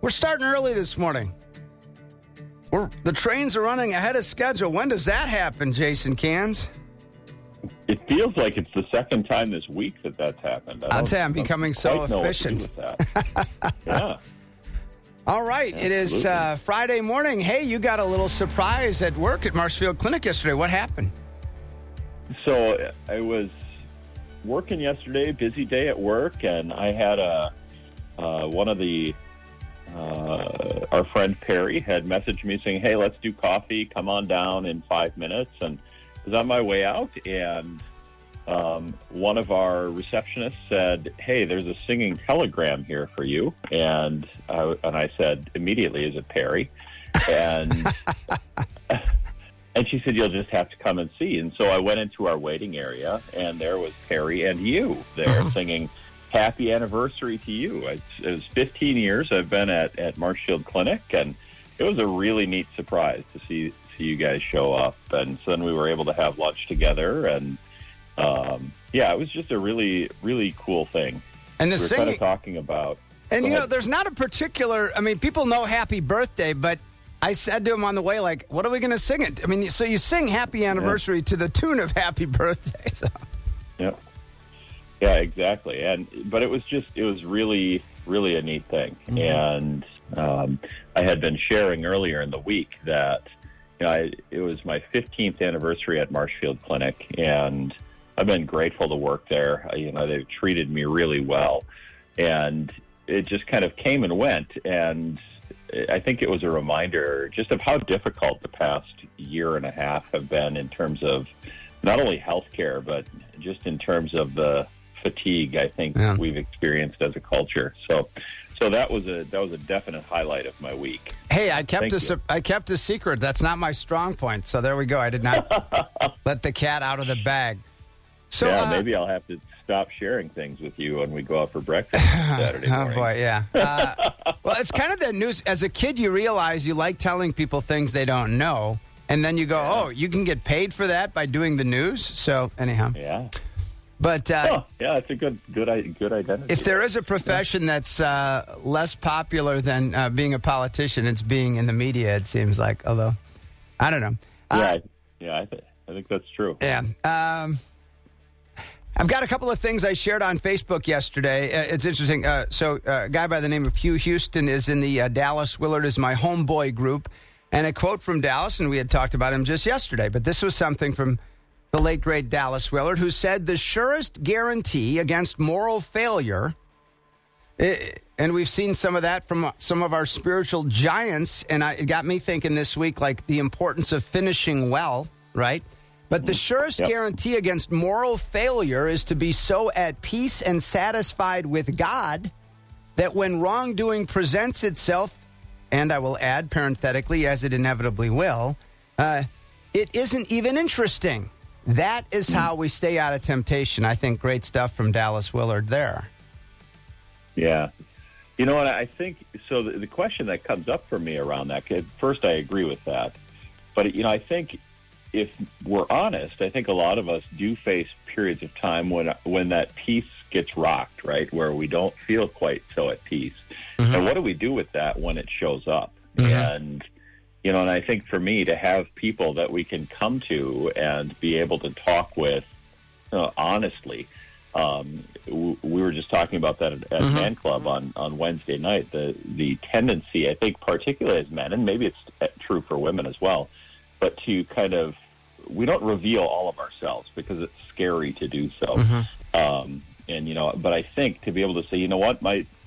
We're starting early this morning. The trains are running ahead of schedule. When does that happen, Jason Cans? It feels like it's the second time this week that's happened. I'll tell you, I'm becoming so efficient. Yeah. All right. Absolutely. It is Friday morning. Hey, you got a little surprise at work at Marshfield Clinic yesterday. What happened? So I was working yesterday, busy day at work, and I had one of the our friend Perry had messaged me saying, "Hey, let's do coffee. Come on down in 5 minutes." And I was on my way out, and one of our receptionists said, "Hey, there's a singing telegram here for you." And I said immediately, "Is it Perry?" And and she said, "You'll just have to come and see." And so I went into our waiting area, and there was Perry and you there singing "Happy Anniversary to You." It was 15 years I've been at Marshfield Clinic, and it was a really neat surprise to see you guys show up. And so then we were able to have lunch together, and it was just a really, really cool thing. And the we were singing, kind of talking about... And, there's not a particular... I mean, people know Happy Birthday, but I said to him on the way, like, what are we going to sing it? I mean, so you sing Happy Anniversary to the tune of Happy Birthday. So. Yep. Yeah, exactly. But it was really, really a neat thing. And I had been sharing earlier in the week that it was my 15th anniversary at Marshfield Clinic, and I've been grateful to work there. They've treated me really well, and it just kind of came and went. And I think it was a reminder just of how difficult the past year and a half have been in terms of not only healthcare, but just in terms of the fatigue I think we've experienced as a culture. So that was a definite highlight of my week. Hey, I kept a secret. That's not my strong point. So there we go. I did not let the cat out of the bag. So maybe I'll have to stop sharing things with you when we go out for breakfast Saturday morning. Oh boy, yeah. Well, it's kind of the news. As a kid, you realize you like telling people things they don't know, and then you go, "Oh, you can get paid for that by doing the news." So anyhow, yeah. But it's a good identity. If there is a profession that's less popular than being a politician, it's being in the media. It seems like, although I don't know. I think that's true. Yeah. I've got a couple of things I shared on Facebook yesterday. It's interesting. So a guy by the name of Hugh Houston is in the Dallas Willard is my homeboy group, and a quote from Dallas, and we had talked about him just yesterday, but this was something from the late, great Dallas Willard, who said, "The surest guarantee against moral failure," and we've seen some of that from some of our spiritual giants, and it got me thinking this week, like the importance of finishing well, right? But the surest guarantee against moral failure is to be so at peace and satisfied with God that when wrongdoing presents itself, and I will add parenthetically, as it inevitably will, it isn't even interesting. That is how we stay out of temptation. I think great stuff from Dallas Willard there. Yeah. You know what? I think, so the question that comes up for me around that, first I agree with that. But, I think if we're honest, I think a lot of us do face periods of time when that peace gets rocked, right? Where we don't feel quite so at peace. Mm-hmm. And what do we do with that when it shows up? Mm-hmm. And and I think for me to have people that we can come to and be able to talk with honestly, we were just talking about that at Man Club on Wednesday night. The tendency, I think, particularly as men, and maybe it's true for women as well, but to kind of, we don't reveal all of ourselves because it's scary to do so. But I think to be able to say, you know what,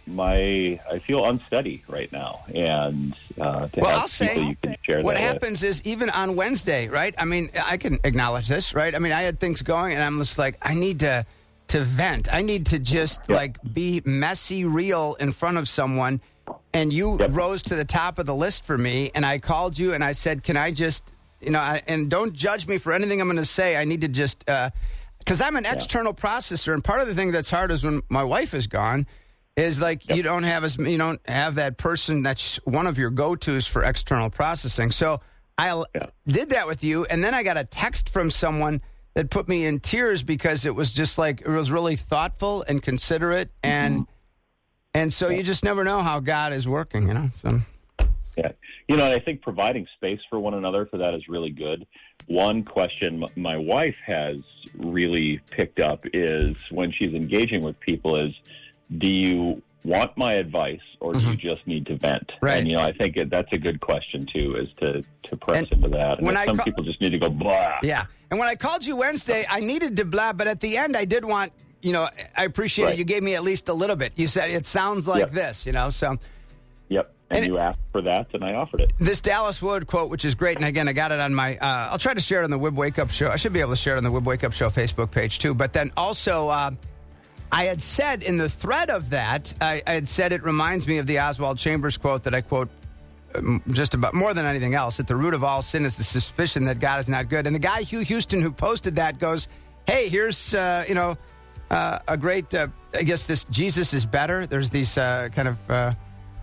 I feel unsteady right now, and I'll say, you can share what that happens is even on Wednesday, right? I mean, I can acknowledge this, right? I mean, I had things going, and I'm just like, I need to vent. I need to just be messy, real in front of someone. And you rose to the top of the list for me, and I called you and I said, "Can I just, and don't judge me for anything I'm going to say. I need to just, because I'm an external processor, and part of the thing that's hard is when my wife is gone." Is like you don't have that person that's one of your go-tos for external processing. So I did that with you, and then I got a text from someone that put me in tears because it was just like, it was really thoughtful and considerate, and And so you just never know how God is working, you know. So. Yeah. You know, and I think providing space for one another for that is really good. One question my wife has really picked up is when she's engaging with people is, do you want my advice or do you just need to vent? Right. And, you know, I think that's a good question, too, is to press into that. And some people just need to go blah. Yeah. And when I called you Wednesday, I needed to blah, but at the end I did want, you know, I appreciate it. You gave me at least a little bit. You said it sounds like this, you know, so. Yep. And you asked for that, and I offered it. This Dallas Willard quote, which is great, and again, I got it on my, I'll try to share it on the Wib Wake Up Show. I should be able to share it on the Wib Wake Up Show Facebook page, too. But then also, I had said in the thread of that, I had said it reminds me of the Oswald Chambers quote that I quote just about more than anything else. At the root of all sin is the suspicion that God is not good. And the guy, Hugh Houston, who posted that goes, hey, here's, a great, I guess this Jesus is better. There's these kind of...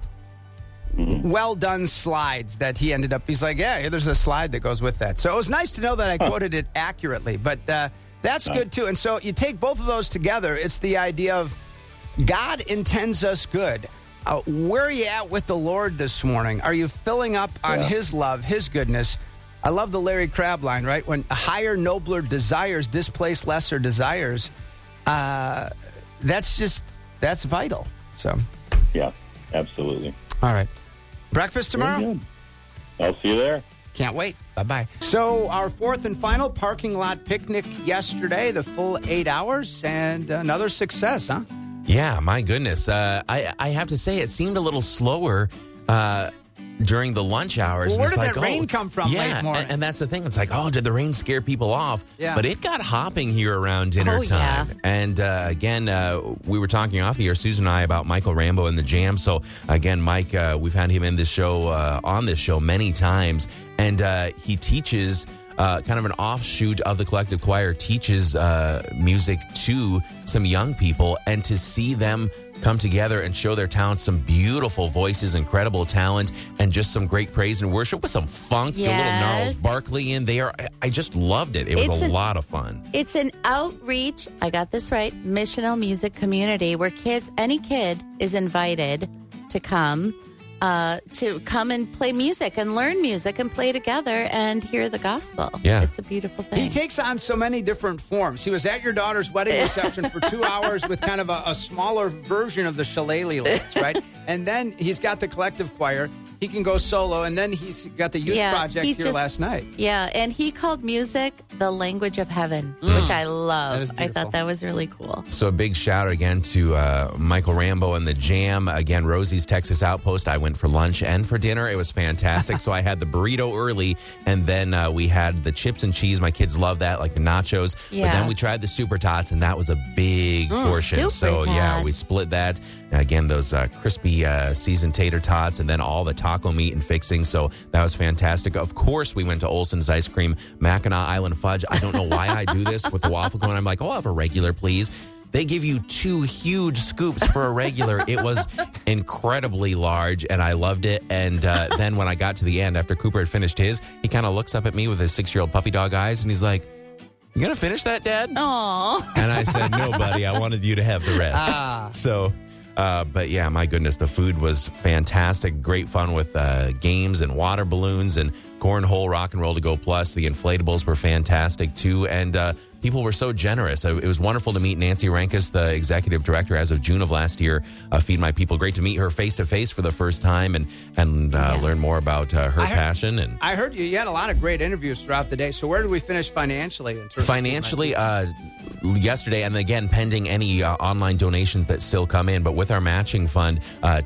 well done slides that he ended up. He's like, yeah, there's a slide that goes with that. So it was nice to know that I quoted it accurately, but that's good too. And so you take both of those together. It's the idea of God intends us good. Where are you at with the Lord this morning? Are you filling up on His love, His goodness? I love the Larry Crabb line, right? When higher, nobler desires displace lesser desires, that's vital. So, yeah, absolutely. All right. Breakfast tomorrow? I'll see you there. Can't wait. Bye-bye. So our fourth and final parking lot picnic yesterday, the full 8 hours, and another success, huh? Yeah, my goodness. I have to say it seemed a little slower during the lunch hours. Well, where did that rain come from late morning? And that's the thing. It's like, did the rain scare people off? Yeah. But it got hopping here around dinner time. Yeah. And again, we were talking off here, Susan and I, about Michael Rambo and the Jam. So again, Mike, we've had him in this show, on this show many times. And he teaches... kind of an offshoot of the collective choir, teaches music to some young people, and to see them come together and show their talents, some beautiful voices, incredible talent, and just some great praise and worship with some funk, the little Gnarls Barkley in there. I just loved it. It was a lot of fun. It's an outreach, I got this right, missional music community where any kid is invited to come and play music and learn music and play together and hear the gospel. Yeah. It's a beautiful thing. He takes on so many different forms. He was at your daughter's wedding reception for 2 hours with kind of a smaller version of the Shillelagh lights, right? And then he's got the collective choir. He can go solo, and then he's got the youth project here last night. Yeah, and he called music the language of heaven, which I love. I thought that was really cool. So a big shout out again to Michael Rambo and the Jam. Again, Rosie's Texas Outpost. I went for lunch and for dinner. It was fantastic. So I had the burrito early, and then we had the chips and cheese. My kids love that, like the nachos. Yeah. But then we tried the Super Tots, and that was a big portion. So yeah, we split that. Again, those crispy seasoned tater tots, and then all the taco meat and fixing. So that was fantastic. Of course, we went to Olson's Ice Cream, Mackinac Island Fudge. I don't know why I do this with the waffle cone. I'm like, I'll have a regular, please. They give you 2 huge scoops for a regular. It was incredibly large, and I loved it. And then when I got to the end, after Cooper had finished his, he kind of looks up at me with his 6-year-old puppy dog eyes, and he's like, "You gonna finish that, Dad?" Aw. And I said, "No, buddy. I wanted you to have the rest." So... but yeah, my goodness, the food was fantastic. Great fun with games and water balloons and cornhole, rock and roll to go plus. The inflatables were fantastic too. And people were so generous. It was wonderful to meet Nancy Rankus, the executive director as of June of last year, Feed My People. Great to meet her face to face for the first time and learn more about her passion. And I heard you had a lot of great interviews throughout the day. So where did we finish financially? Financially, yesterday, and again, pending any online donations that still come in, but with our matching fund,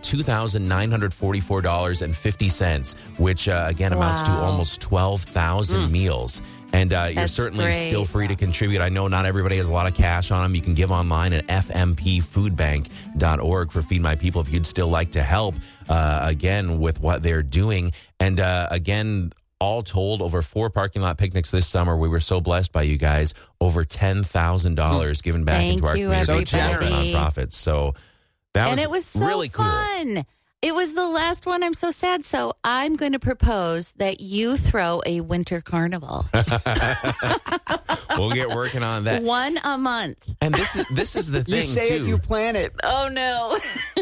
$2,944.50, which again amounts to almost 12,000 meals. And you're certainly still free to contribute. I know not everybody has a lot of cash on them. You can give online at fmpfoodbank.org for Feed My People if you'd still like to help, again, with what they're doing. And again, all told, over 4 parking lot picnics this summer. We were so blessed by you guys. Over $10,000 given back into our community. So generous. Nonprofits. So that was so really fun. Cool. It was the last one. I'm so sad. So I'm going to propose that you throw a winter carnival. We'll get working on that. One a month. And this is the thing, You say too. it, you plan it. Oh, no.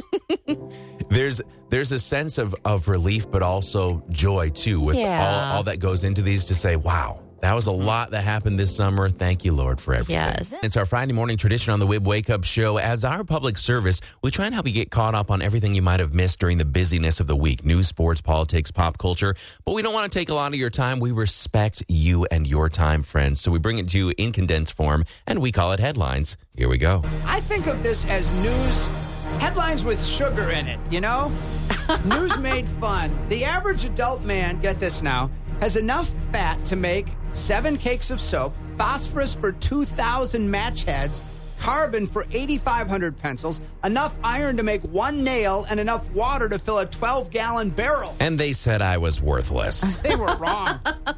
There's a sense of relief, but also joy, too, with all that goes into these to say, wow, that was a lot that happened this summer. Thank you, Lord, for everything. Yes. It's our Friday morning tradition on the WIB Wake Up Show. As our public service, we try and help you get caught up on everything you might have missed during the busyness of the week. News, sports, politics, pop culture. But we don't want to take a lot of your time. We respect you and your time, friends. So we bring it to you in condensed form, and we call it Headlines. Here we go. I think of this as news headlines with sugar in it, you know? News made fun. The average adult man, get this now, has enough fat to make 7 cakes of soap, phosphorus for 2,000 match heads, carbon for 8,500 pencils, enough iron to make 1 nail, and enough water to fill a 12-gallon barrel. And they said I was worthless. They were wrong.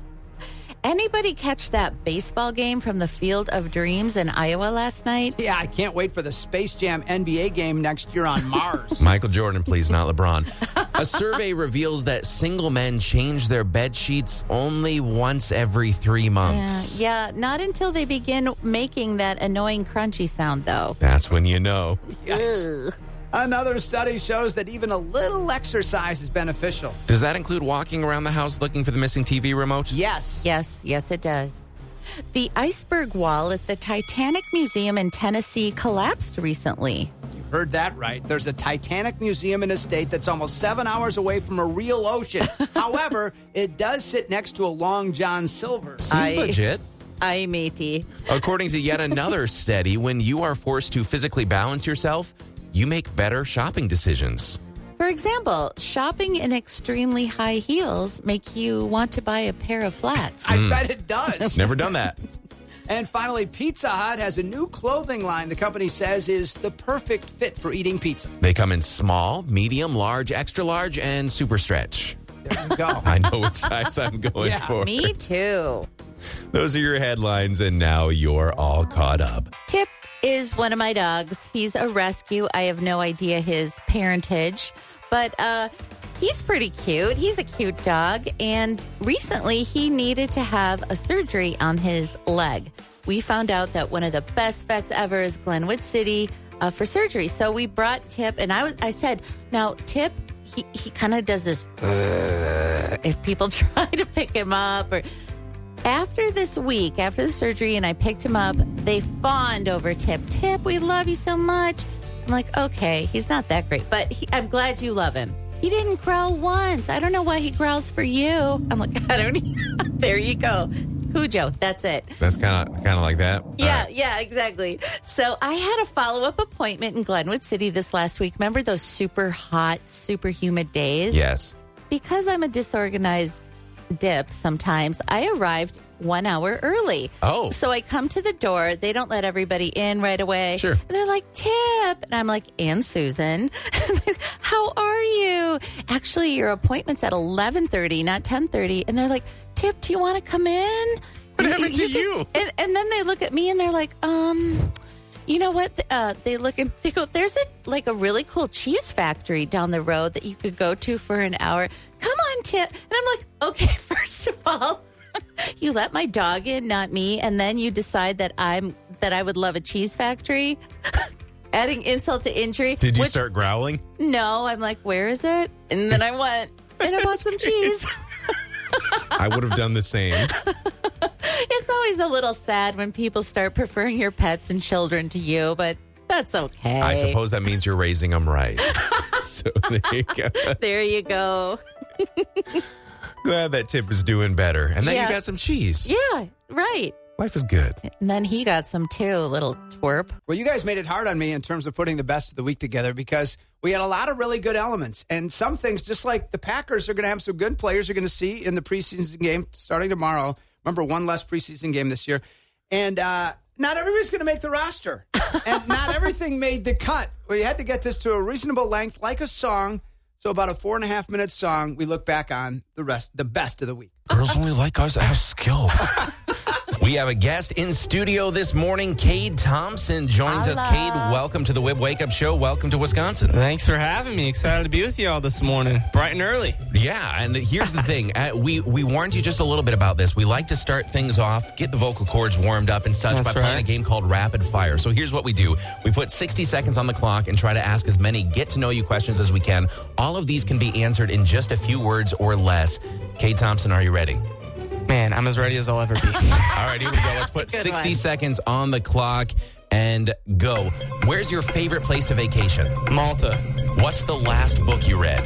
Anybody catch that baseball game from the Field of Dreams in Iowa last night? Yeah, I can't wait for the Space Jam NBA game next year on Mars. Michael Jordan, please, not LeBron. A survey reveals that single men change their bed sheets only once every 3 months. Yeah, not until they begin making that annoying crunchy sound, though. That's when you know. Yes. Another study shows that even a little exercise is beneficial. Does that include walking around the house looking for the missing TV remote? Yes. Yes, it does. The iceberg wall at the Titanic Museum in Tennessee collapsed recently. You heard that right. There's a Titanic museum in a state that's almost 7 hours away from a real ocean. However, it does sit next to a Long John Silver. Seems legit. Aye, matey. According to yet another study, when you are forced to physically balance yourself, you make better shopping decisions. For example, shopping in extremely high heels make you want to buy a pair of flats. I bet it does. Never done that. And finally, Pizza Hut has a new clothing line the company says is the perfect fit for eating pizza. They come in small, medium, large, extra large, and super stretch. There you go. I know which size I'm going for. Me too. Those are your headlines, and now you're all caught up. Tip is one of my dogs. He's a rescue. I have no idea his parentage, but he's pretty cute. He's a cute dog, and recently he needed to have a surgery on his leg. We found out that one of the best vets ever is Glenwood City for surgery. So we brought Tip, and I said, now Tip, he kind of does this if people try to pick him up or... After this week, after the surgery, and I picked him up, they fawned over Tip. Tip, we love you so much. I'm like, okay, he's not that great, but I'm glad you love him. He didn't growl once. I don't know why he growls for you. I'm like, I don't. There you go. Cujo, that's it. That's kind of like that? Yeah, yeah, exactly. So I had a follow-up appointment in Glenwood City this last week. Remember those super hot, super humid days? Yes. Because I'm a disorganized dip sometimes, I arrived 1 hour early. Oh. So I come to the door. They don't let everybody in right away. Sure. And they're like, Tip. And I'm like, and Susan. How are you? Actually, your appointment's at 11:30, not 10:30. And they're like, Tip, do you want to come in? What happened to you? And then they look at me and they're like, you know what? They look and they go, there's a really cool cheese factory down the road that you could go to for an hour. Come on, Tip. And I'm like, okay, first of all, you let my dog in, not me, and then you decide that I would love a cheese factory. Adding insult to injury. Did you start growling? No, I'm like, where is it? And then I went and I bought some cheese. I would have done the same. It's always a little sad when people start preferring your pets and children to you, but that's okay. I suppose that means you're raising them right. So there you go. There you go. Glad that Tip is doing better. And then you got some cheese. Yeah, right. Life is good. And then he got some too, little twerp. Well, you guys made it hard on me in terms of putting the best of the week together because we had a lot of really good elements. And some things, just like the Packers are going to have some good players you're going to see in the preseason game starting tomorrow. Remember, one less preseason game this year. And not everybody's going to make the roster. And not everything made the cut. We had to get this to a reasonable length, like a song. So about a 4.5-minute song, we look back on the best of the week. Girls only like guys that have skills. We have a guest in studio this morning. Cade Thompson joins us. Cade, welcome to the WIB Wake Up Show. Welcome to Wisconsin. Thanks for having me. Excited to be with you all this morning, bright and early. Yeah, and here's the thing. We warned you just a little bit about this. We like to start things off, get the vocal cords warmed up and such by playing a game called Rapid Fire. So here's what we do. We put 60 seconds on the clock and try to ask as many get-to-know-you questions as we can. All of these can be answered in just a few words or less. Cade Thompson, are you ready? Man, I'm as ready as I'll ever be. All right, here we go. Let's put 60 seconds on the clock and go. Where's your favorite place to vacation? Malta. What's the last book you read?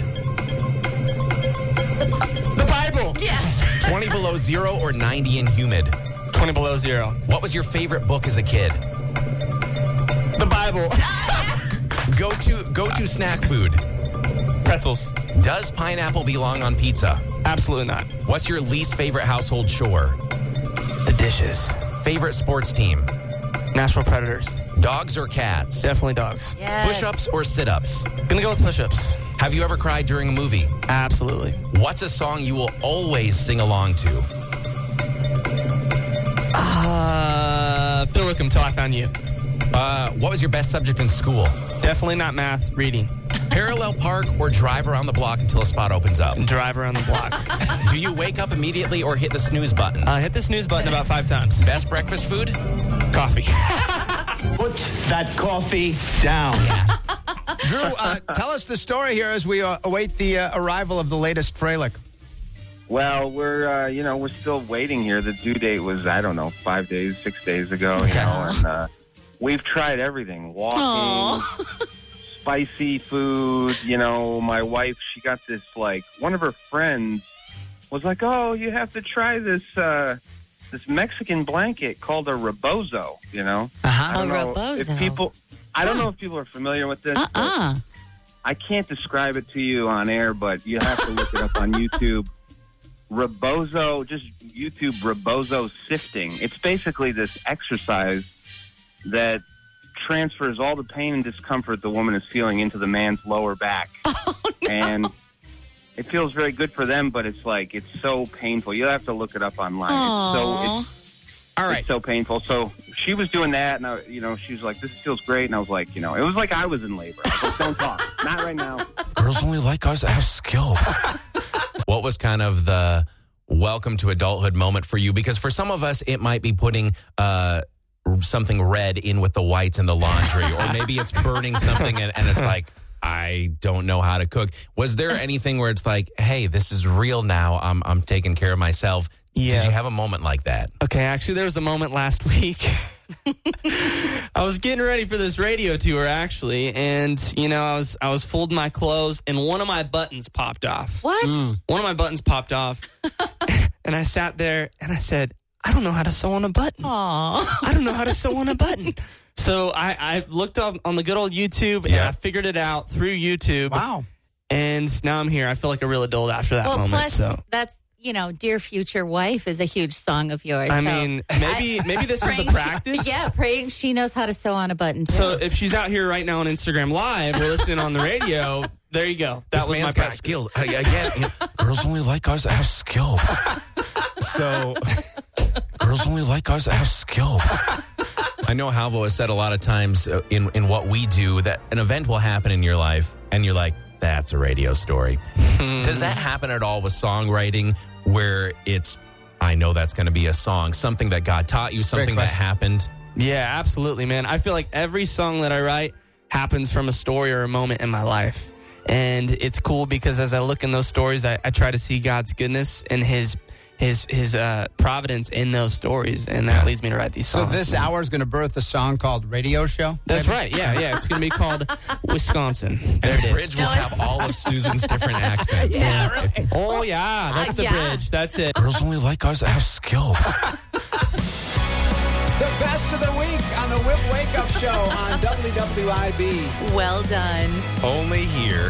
The Bible. Yes. 20 below zero or 90 and humid? 20 below zero. What was your favorite book as a kid? The Bible. Go-to snack food? Pretzels. Does pineapple belong on pizza? Absolutely not. What's your least favorite household chore? The dishes. Favorite sports team? Nashville Predators. Dogs or cats? Definitely dogs. Yes. Push-ups or sit-ups? Gonna go with push-ups. Have you ever cried during a movie? Absolutely. What's a song you will always sing along to? Phil Wickham, Till I Found You. What was your best subject in school? Definitely not math, reading. Parallel park or drive around the block until a spot opens up? Drive around the block. Do you wake up immediately or hit the snooze button? Hit the snooze button about 5 times. Best breakfast food? Coffee. Put that coffee down. Drew, tell us the story here as we await the arrival of the latest Freilich. Well, we're still waiting here. The due date was, 5 days, 6 days ago, and we've tried everything. Walking, spicy food, my wife, she got this, one of her friends was like, oh, you have to try this Mexican blanket called a rebozo, I don't know if people are familiar with this. I can't describe it to you on air, but you have to look it up on YouTube. Rebozo, just YouTube rebozo sifting. It's basically this exercise that transfers all the pain and discomfort the woman is feeling into the man's lower back. Oh, no. And it feels very good for them, but it's so painful. You'll have to look it up online. It's so painful. So she was doing that, and she was like, this feels great. And I was like, it was like I was in labor. I was like, don't talk. Not right now. Girls only like guys that have skills. What was kind of the welcome to adulthood moment for you? Because for some of us, it might be putting something red in with the whites in the laundry, or maybe it's burning something and it's like, I don't know how to cook. Was there anything where it's like, hey, this is real now. I'm taking care of myself. Yeah. Did you have a moment like that? Okay, actually, there was a moment last week. I was getting ready for this radio tour, actually, and I was folding my clothes, and one of my buttons popped off. What? One of my buttons popped off, and I sat there and I said, I don't know how to sew on a button. Aww. I don't know how to sew on a button. So I looked up on the good old YouTube, and I figured it out through YouTube. Wow. And now I'm here. I feel like a real adult after that moment. Plus, so that's, Dear Future Wife is a huge song of yours. I mean, maybe this is the practice. Praying she knows how to sew on a button, too. So if she's out here right now on Instagram Live or listening on the radio, there you go. That was my practice. Skills. Again, girls only like guys that have skills. So, girls only like guys that have skills. I know Halvo has said a lot of times in what we do that an event will happen in your life, and you're like, that's a radio story. Does that happen at all with songwriting where it's, I know that's going to be a song, something that God taught you, something that happened? Yeah, absolutely, man. I feel like every song that I write happens from a story or a moment in my life. And it's cool because as I look in those stories, I try to see God's goodness and his providence in those stories, and that leads me to write these songs. So this hour is going to birth a song called Radio Show? That's right, yeah. It's going to be called Wisconsin. There And it the is. bridge will have all of Susan's different accents. Yeah, right. Oh, yeah, that's the bridge. That's it. Girls only like guys that have skills. The best of the week on the WIB Wake Up Show on WWIB. Well done. Only here